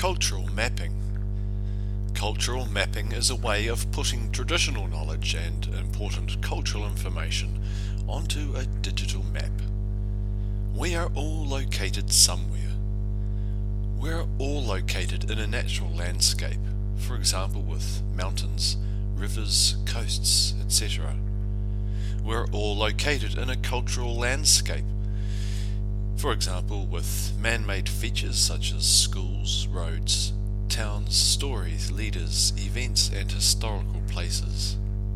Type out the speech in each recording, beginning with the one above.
Cultural mapping. Cultural mapping is a way of putting traditional knowledge and important cultural information onto a digital map. We are all located somewhere. We're all located in a natural landscape, for example with mountains, rivers, coasts, etc. We're all located in a cultural landscape, for example with man-made features such as schools, roads, towns, stories, leaders, events and historical places.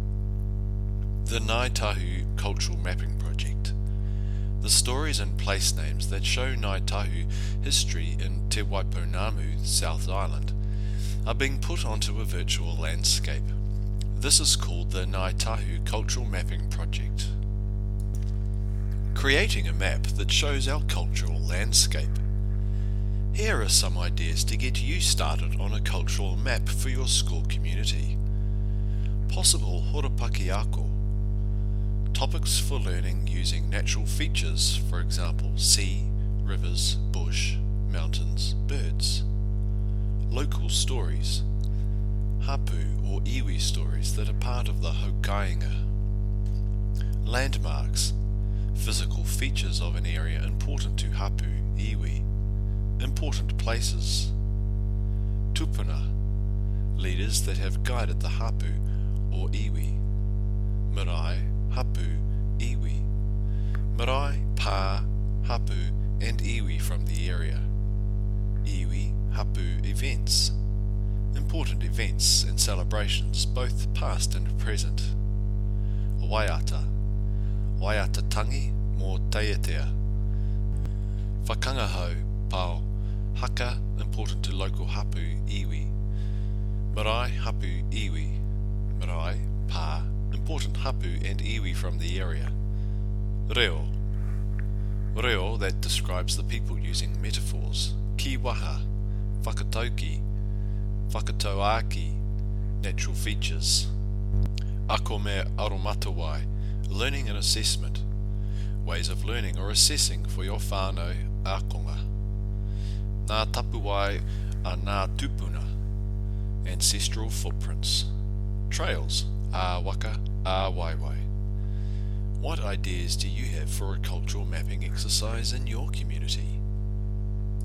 The Ngāi Tahu Cultural Mapping Project. The stories and place names that show Ngāi Tahu history in Te Waiponamu, South Island, are being put onto a virtual landscape. This is called the Ngāi Tahu Cultural Mapping Project. Creating a map that shows our cultural landscape. Here are some ideas to get you started on a cultural map for your school community. Possible horapaki ako. Topics for learning using natural features, for example sea, rivers, bush, mountains, birds. Local stories. Hapu or iwi stories that are part of the Hokainga. Landmarks. Physical features of an area important to Hapu, iwi. Important places. Tupuna. Leaders that have guided the Hapu or iwi. Marae, Hapu, iwi. Marae, pā, Hapu and iwi from the area. Iwi, Hapu events. Important events and celebrations, both past and present. Waiata. Waiata tangi mō Taiatea. Whakangahau, pao. Haka, important to local Hapu, iwi. Marae, Hapu, iwi. Marae, pā, important Hapu and iwi from the area. Reo. Reo that describes the people using metaphors. Ki waha. Whakatauki. Whakatauaki, natural features. Ako me aromatawai, learning and assessment, ways of learning or assessing for your whānau ākonga. Ngā tapuwai a ngā tupuna, ancestral footprints. Trails, ā waka, ā waiwai. What ideas do you have for a cultural mapping exercise in your community?